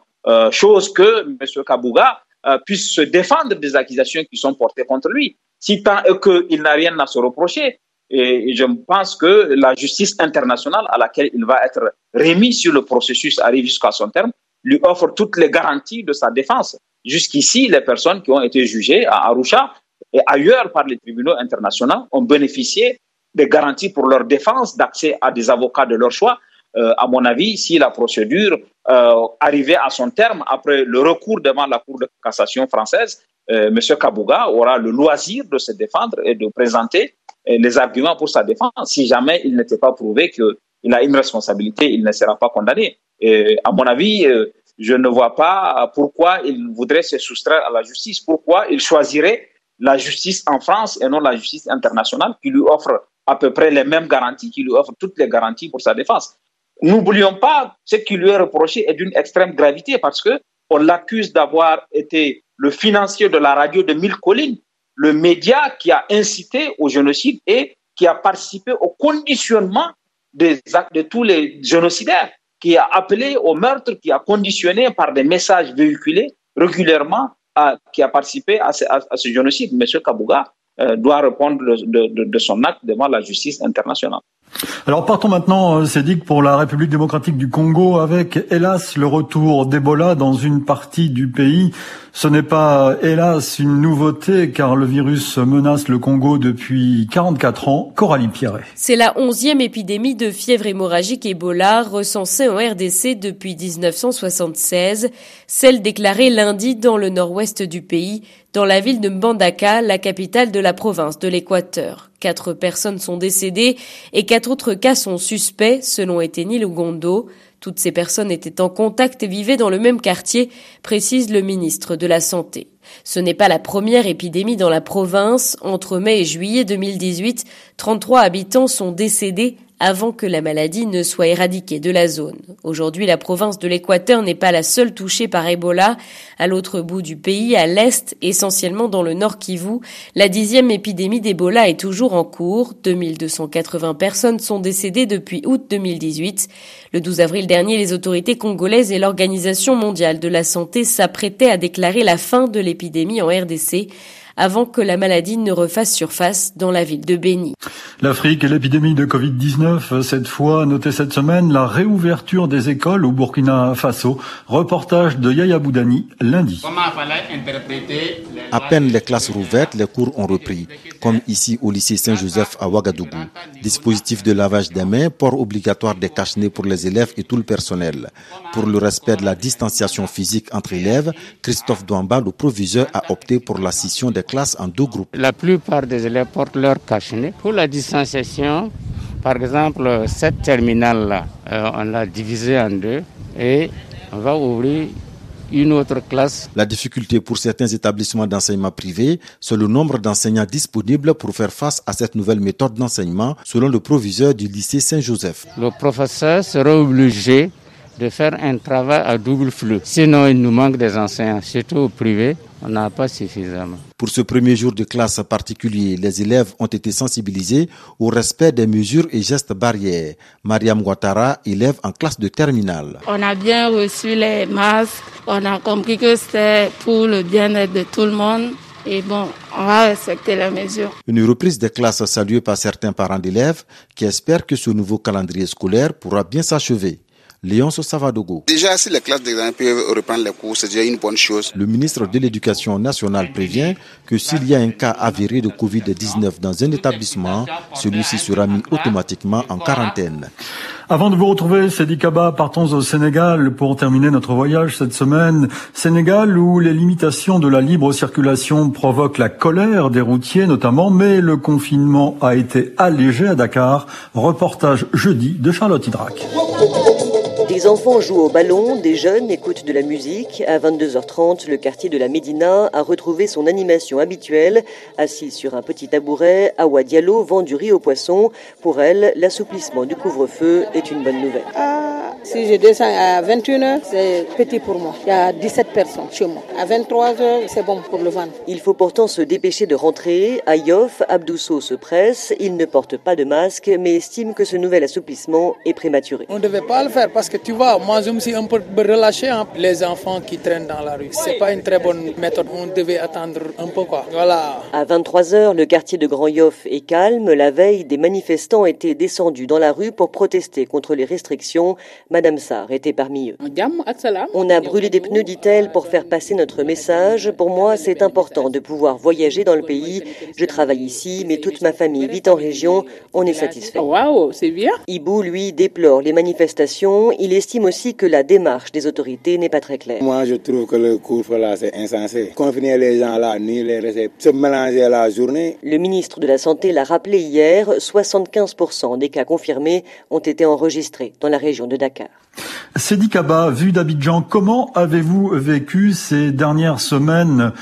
chose que M. Kabuga puisse se défendre des accusations qui sont portées contre lui. Si tant est qu'il n'a rien à se reprocher. Et je pense que la justice internationale à laquelle il va être remis si le processus arrive jusqu'à son terme lui offre toutes les garanties de sa défense. Jusqu'ici, les personnes qui ont été jugées à Arusha et ailleurs par les tribunaux internationaux ont bénéficié des garanties pour leur défense, d'accès à des avocats de leur choix. À mon avis, si la procédure arrivait à son terme après le recours devant la Cour de cassation française, M. Kabuga aura le loisir de se défendre et de présenter les arguments pour sa défense. Si jamais il n'était pas prouvé qu'il a une responsabilité, il ne sera pas condamné. Et à mon avis, je ne vois pas pourquoi il voudrait se soustraire à la justice, pourquoi il choisirait la justice en France et non la justice internationale qui lui offre à peu près les mêmes garanties, qui lui offre toutes les garanties pour sa défense. N'oublions pas, ce qui lui est reproché est d'une extrême gravité parce qu'on l'accuse d'avoir été le financier de la radio de Mille Collines, le média qui a incité au génocide et qui a participé au conditionnement des actes de tous les génocidaires, qui a appelé au meurtre, qui a conditionné par des messages véhiculés régulièrement, qui a participé à ce génocide. M. Kabuga doit répondre de son acte devant la justice internationale. Alors partons maintenant, Cédric, pour la République démocratique du Congo, avec hélas le retour d'Ebola dans une partie du pays. Ce n'est pas hélas une nouveauté car le virus menace le Congo depuis 44 ans. Coralie Pierret. C'est la 11e épidémie de fièvre hémorragique Ebola recensée en RDC depuis 1976, celle déclarée lundi dans le nord-ouest du pays, dans la ville de Mbandaka, la capitale de la province de l'Équateur. 4 personnes sont décédées et 4 autres cas sont suspects, selon Eteni Lugondo. Toutes ces personnes étaient en contact et vivaient dans le même quartier, précise le ministre de la Santé. Ce n'est pas la première épidémie dans la province. Entre mai et juillet 2018, 33 habitants sont décédés avant que la maladie ne soit éradiquée de la zone. Aujourd'hui, la province de l'Équateur n'est pas la seule touchée par Ebola. À l'autre bout du pays, à l'est, essentiellement dans le nord Kivu, la 10e épidémie d'Ebola est toujours en cours. 2280 personnes sont décédées depuis août 2018. Le 12 avril dernier, les autorités congolaises et l'Organisation mondiale de la santé s'apprêtaient à déclarer la fin de l'épidémie en RDC, avant que la maladie ne refasse surface dans la ville de Béni. L'Afrique et l'épidémie de Covid-19, cette fois, notez cette semaine la réouverture des écoles au Burkina Faso. Reportage de Yaya Boudani, lundi. À peine les classes rouvertes, les cours ont repris, comme ici au lycée Saint-Joseph à Ouagadougou. Dispositif de lavage des mains, port obligatoire des cache-nez pour les élèves et tout le personnel. Pour le respect de la distanciation physique entre élèves, Christophe Douamba, le proviseur, a opté pour la scission des classes en 2 groupes. La plupart des élèves portent leur cache-nez. Pour la distanciation, par exemple, cette terminale-là, on l'a divisée en 2 et on va ouvrir une autre classe. La difficulté pour certains établissements d'enseignement privés, c'est le nombre d'enseignants disponibles pour faire face à cette nouvelle méthode d'enseignement, selon le proviseur du lycée Saint-Joseph. Le professeur sera obligé de faire un travail à double flux. Sinon, il nous manque des enseignants, surtout au privé, on n'a pas suffisamment. Pour ce premier jour de classe particulier, les élèves ont été sensibilisés au respect des mesures et gestes barrières. Mariam Ouattara, élève en classe de terminale. On a bien reçu les masques, on a compris que c'était pour le bien-être de tout le monde. Et bon, on va respecter les mesures. Une reprise des classes saluée par certains parents d'élèves qui espèrent que ce nouveau calendrier scolaire pourra bien s'achever. Léonce Savadogo. Déjà, si les classes d'examen peuvent reprendre les cours, c'est déjà une bonne chose. Le ministre de l'Éducation nationale prévient que s'il y a un cas avéré de Covid-19 dans un établissement, celui-ci sera mis automatiquement en quarantaine. Avant de vous retrouver, Sedi Kaba, partons au Sénégal pour terminer notre voyage cette semaine. Sénégal où les limitations de la libre circulation provoquent la colère des routiers notamment, mais le confinement a été allégé à Dakar. Reportage jeudi de Charlotte Hydrac. Des enfants jouent au ballon, des jeunes écoutent de la musique. À 22h30, le quartier de la Médina a retrouvé son animation habituelle. Assise sur un petit tabouret, Awa Diallo vend du riz aux poissons. Pour elle, l'assouplissement du couvre-feu est une bonne nouvelle. Si je descends à 21h, c'est petit pour moi. Il y a 17 personnes chez moi. À 23h, c'est bon pour le vendre. Il faut pourtant se dépêcher de rentrer. À Yoff, Abdousso se presse. Il ne porte pas de masque, mais estime que ce nouvel assouplissement est prématuré. On ne devait pas le faire parce que tu vois, moi je me suis un peu relâché. Les enfants qui traînent dans la rue, c'est pas une très bonne méthode. On devait attendre un peu quoi. Voilà. À 23h, le quartier de Grand Yoff est calme. La veille, des manifestants étaient descendus dans la rue pour protester contre les restrictions. Madame Sarr était parmi eux. On a brûlé des pneus, dit-elle, pour faire passer notre message. Pour moi, c'est important de pouvoir voyager dans le pays. Je travaille ici, mais toute ma famille vit en région. On est satisfait. Waouh, c'est bien. Ibou, lui, déplore les manifestations. Il estime aussi que la démarche des autorités n'est pas très claire. Moi, je trouve que le couvre-feu c'est insensé. Confiner les gens la nuit, les laisser se mélanger la journée. Le ministre de la Santé l'a rappelé hier, 75% des cas confirmés ont été enregistrés dans la région de Dakar. Sedi Kaba, vu d'Abidjan, comment avez-vous vécu ces dernières semaines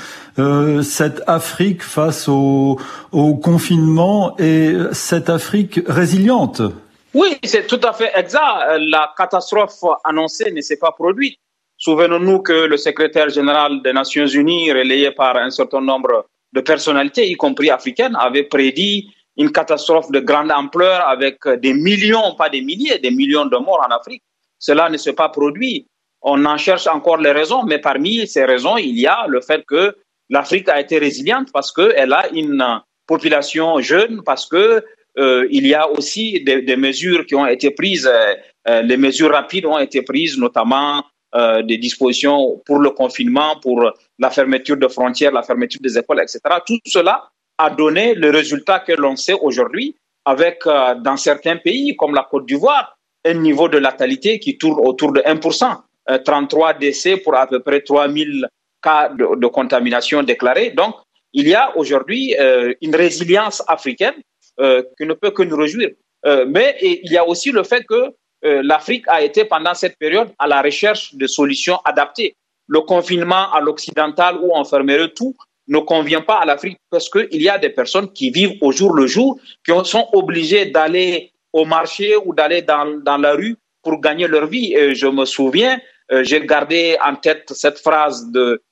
cette Afrique face au confinement et cette Afrique résiliente? Oui, c'est tout à fait exact. La catastrophe annoncée ne s'est pas produite. Souvenons-nous que le secrétaire général des Nations Unies, relayé par un certain nombre de personnalités, y compris africaines, avait prédit une catastrophe de grande ampleur avec des millions, pas des milliers, des millions de morts en Afrique. Cela ne s'est pas produit. On en cherche encore les raisons, mais parmi ces raisons, il y a le fait que l'Afrique a été résiliente parce qu'elle a une population jeune, parce que il y a aussi des mesures qui ont été prises, les mesures rapides ont été prises, notamment des dispositions pour le confinement, pour la fermeture de frontières, la fermeture des écoles, etc. Tout cela a donné le résultat que l'on sait aujourd'hui avec, dans certains pays comme la Côte d'Ivoire, un niveau de létalité qui tourne autour de 1%, 33 décès pour à peu près 3000 cas de contamination déclarés. Donc, il y a aujourd'hui une résilience africaine qui ne peut que nous réjouir. Mais il y a aussi le fait que l'Afrique a été pendant cette période à la recherche de solutions adaptées. Le confinement à l'occidental où on fermerait tout ne convient pas à l'Afrique parce qu'il y a des personnes qui vivent au jour le jour, qui sont obligées d'aller au marché ou d'aller dans la rue pour gagner leur vie. Et je me souviens, j'ai gardé en tête cette phrase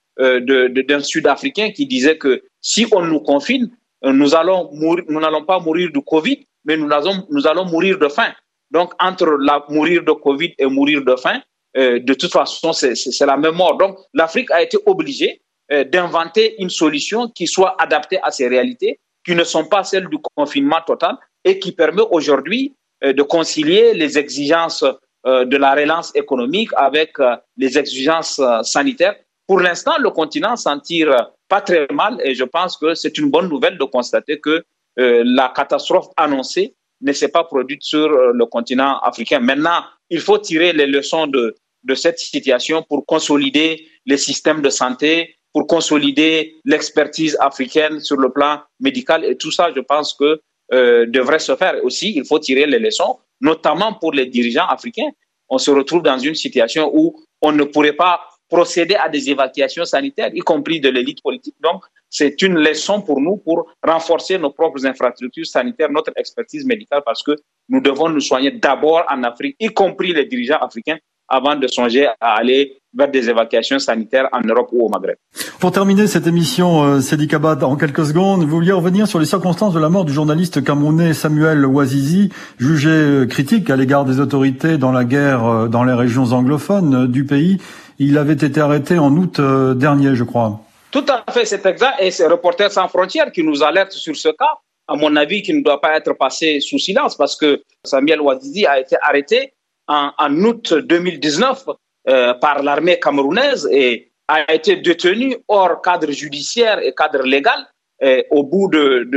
d'un Sud-Africain qui disait que si on nous confine, nous n'allons pas mourir de Covid, mais nous allons mourir de faim. Donc, entre mourir de Covid et mourir de faim, de toute façon, c'est la même mort. Donc, l'Afrique a été obligée d'inventer une solution qui soit adaptée à ces réalités, qui ne sont pas celles du confinement total et qui permet aujourd'hui de concilier les exigences de la relance économique avec les exigences sanitaires. Pour l'instant, le continent s'en tire pas très mal et je pense que c'est une bonne nouvelle de constater que la catastrophe annoncée ne s'est pas produite sur le continent africain. Maintenant, il faut tirer les leçons de cette situation pour consolider les systèmes de santé, pour consolider l'expertise africaine sur le plan médical. Et tout ça, je pense que devrait se faire aussi. Il faut tirer les leçons, notamment pour les dirigeants africains. On se retrouve dans une situation où on ne pourrait pas procéder à des évacuations sanitaires, y compris de l'élite politique. Donc, c'est une leçon pour nous pour renforcer nos propres infrastructures sanitaires, notre expertise médicale, parce que nous devons nous soigner d'abord en Afrique, y compris les dirigeants africains, avant de songer à aller vers des évacuations sanitaires en Europe ou au Maghreb. Pour terminer cette émission, Sedi Kaba, en quelques secondes, vous vouliez revenir sur les circonstances de la mort du journaliste camerounais Samuel Ouazizi, jugé critique à l'égard des autorités dans la guerre dans les régions anglophones du pays. Il avait été arrêté en août dernier, je crois. Tout à fait, c'est exact. Et c'est Reporters sans frontières qui nous alerte sur ce cas, à mon avis, qui ne doit pas être passé sous silence, parce que Samuel Ouazizi a été arrêté en août 2019 par l'armée camerounaise et a été détenu hors cadre judiciaire et cadre légal. Et au bout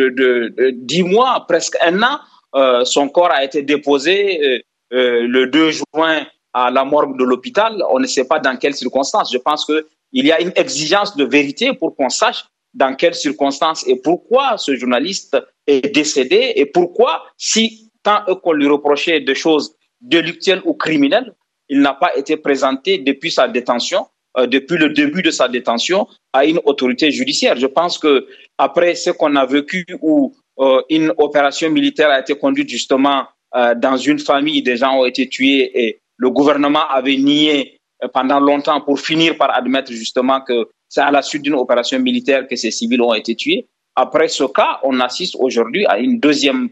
de 10 mois, presque un an, son corps a été déposé le 2 juin à la morgue de l'hôpital. On ne sait pas dans quelles circonstances. Je pense qu'il y a une exigence de vérité pour qu'on sache dans quelles circonstances et pourquoi ce journaliste est décédé et pourquoi, si tant qu'on lui reprochait des choses délictuelles ou criminelles, il n'a pas été présenté depuis sa détention, depuis le début de sa détention, à une autorité judiciaire. Je pense que après ce qu'on a vécu où une opération militaire a été conduite justement dans une famille, des gens ont été tués et le gouvernement avait nié pendant longtemps pour finir par admettre justement que c'est à la suite d'une opération militaire que ces civils ont été tués. Après ce cas, on assiste aujourd'hui à un deuxième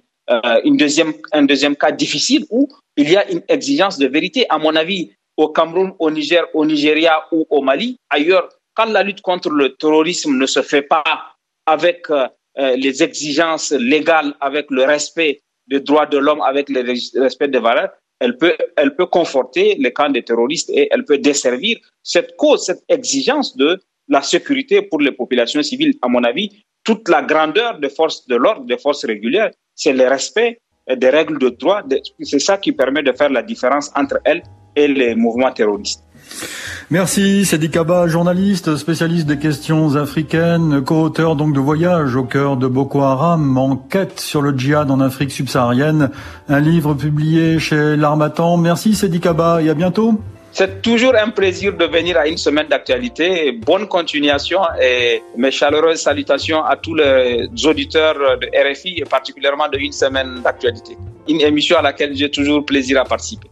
cas difficile où il y a une exigence de vérité. À mon avis, au Cameroun, au Niger, au Nigeria ou au Mali, ailleurs, quand la lutte contre le terrorisme ne se fait pas avec les exigences légales, avec le respect des droits de l'homme, avec le respect des valeurs, elle peut conforter les camps des terroristes et elle peut desservir cette cause, cette exigence de la sécurité pour les populations civiles. À mon avis, toute la grandeur des forces de l'ordre, des forces régulières, c'est le respect des règles de droit. C'est ça qui permet de faire la différence entre elles et les mouvements terroristes. Merci, Sedi Kaba, journaliste, spécialiste des questions africaines, co-auteur donc de Voyage au cœur de Boko Haram, enquête sur le djihad en Afrique subsaharienne, un livre publié chez l'Harmattan. Merci Sedi Kaba et à bientôt. C'est toujours un plaisir de venir à une semaine d'actualité. Bonne continuation et mes chaleureuses salutations à tous les auditeurs de RFI et particulièrement de Une semaine d'actualité. Une émission à laquelle j'ai toujours plaisir à participer.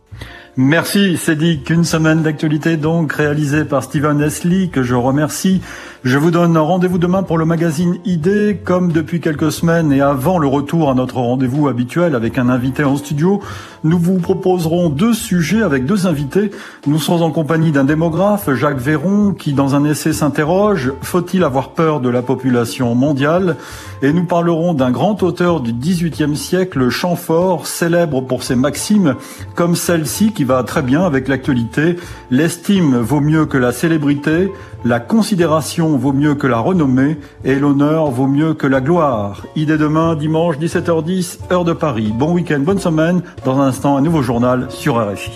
Merci Cédric, une semaine d'actualité donc réalisée par Steven Esli que je remercie. Je vous donne rendez-vous demain pour le magazine ID, comme depuis quelques semaines et avant le retour à notre rendez-vous habituel avec un invité en studio. Nous vous proposerons 2 sujets avec 2 invités. Nous serons en compagnie d'un démographe, Jacques Véron, qui dans un essai s'interroge « Faut-il avoir peur de la population mondiale ?» Et nous parlerons d'un grand auteur du XVIIIe siècle, Chamfort, célèbre pour ses maximes, comme celle-ci qui va très bien avec l'actualité. L'estime vaut mieux que la célébrité, la considération vaut mieux que la renommée et l'honneur vaut mieux que la gloire. Idée demain, dimanche 17h10, heure de Paris. Bon week-end, bonne semaine. Dans un instant, un nouveau journal sur RFI.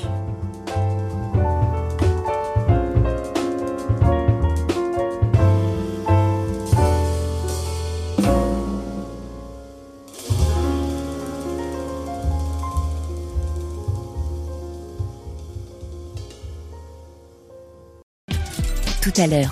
Tout à l'heure